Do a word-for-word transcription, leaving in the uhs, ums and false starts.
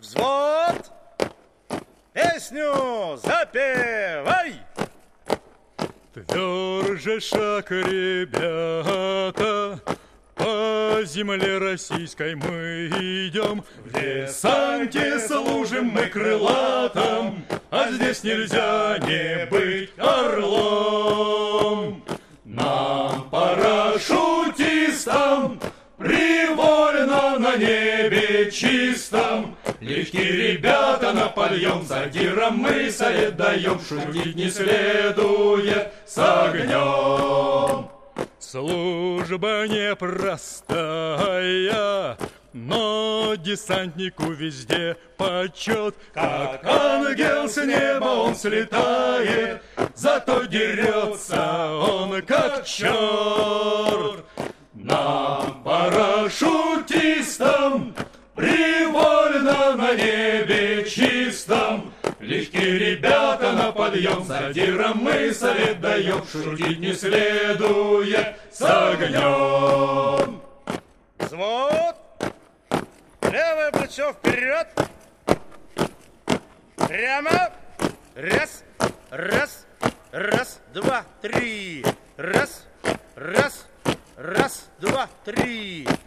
Взвод! Песню запевай! Тверже шаг, ребята, по земле российской мы идем. В десанте служим мы крылатом, а здесь нельзя не быть орлом. Нам, парашютистам, привольно на небе чистом. Легкие ребята на подъем, за тиром мы совет даем. Шутить не следует с огнем. Служба непростая, но десантнику везде почет. Как ангел с неба он слетает, зато дерется он как черт. Нам, парашютистам, привольно на небе чистом. Легкие ребята на подъем, за тиром мы совет даем. Шутить не следует с огнем. Взвод! Левое плечо вперед! Прямо! Раз, раз, раз, два, три. Раз, раз, раз, два, три.